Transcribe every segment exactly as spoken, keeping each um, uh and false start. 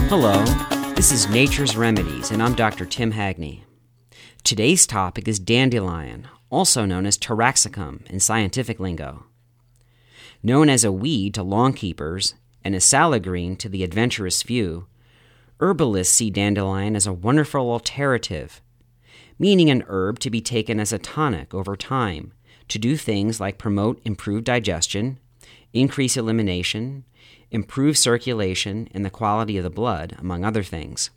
Hello, this is Nature's Remedies, and I'm Doctor Tim Hagney. Today's topic is dandelion, also known as taraxacum in scientific lingo. Known as a weed to lawnkeepers and a salad green to the adventurous few, herbalists see dandelion as a wonderful alternative, meaning an herb to be taken as a tonic over time to do things like promote improved digestion, increase elimination, improve circulation and the quality of the blood, among other things.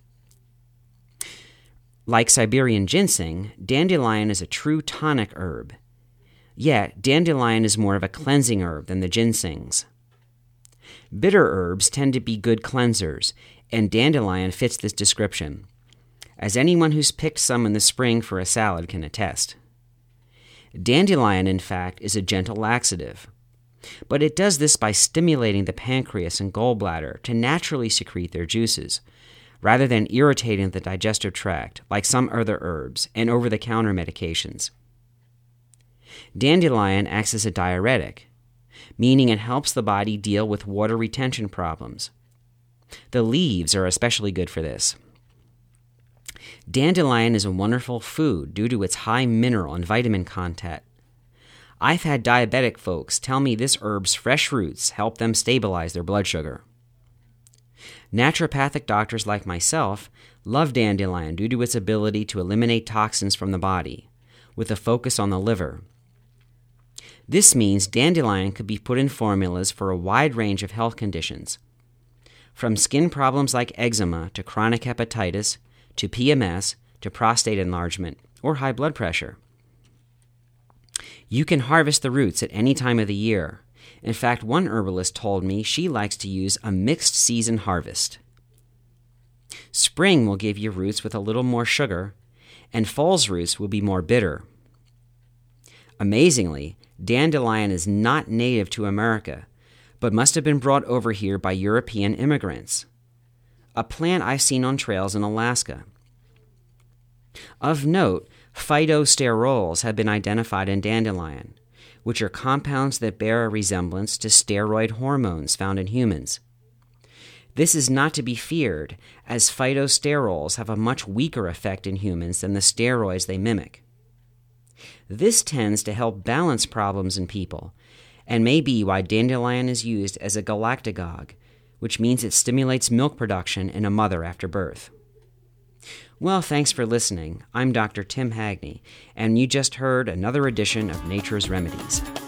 Like Siberian ginseng, dandelion is a true tonic herb. Yet, dandelion is more of a cleansing herb than the ginsengs. Bitter herbs tend to be good cleansers, and dandelion fits this description, as anyone who's picked some in the spring for a salad can attest. Dandelion, in fact, is a gentle laxative, but it does this by stimulating the pancreas and gallbladder to naturally secrete their juices, rather than irritating the digestive tract like some other herbs and over-the-counter medications. Dandelion acts as a diuretic, meaning it helps the body deal with water retention problems. The leaves are especially good for this. Dandelion is a wonderful food due to its high mineral and vitamin content. I've had diabetic folks tell me this herb's fresh roots help them stabilize their blood sugar. Naturopathic doctors like myself love dandelion due to its ability to eliminate toxins from the body, with a focus on the liver. This means dandelion could be put in formulas for a wide range of health conditions, from skin problems like eczema to chronic hepatitis to P M S to prostate enlargement or high blood pressure. You can harvest the roots at any time of the year. In fact, one herbalist told me she likes to use a mixed season harvest. Spring will give you roots with a little more sugar, and fall's roots will be more bitter. Amazingly, dandelion is not native to America, but must have been brought over here by European immigrants, a plant I've seen on trails in Alaska. Of note, phytosterols have been identified in dandelion, which are compounds that bear a resemblance to steroid hormones found in humans. This is not to be feared, as phytosterols have a much weaker effect in humans than the steroids they mimic. This tends to help balance problems in people, and may be why dandelion is used as a galactagogue, which means it stimulates milk production in a mother after birth. Well, thanks for listening. I'm Doctor Tim Hagney, and you just heard another edition of Nature's Remedies.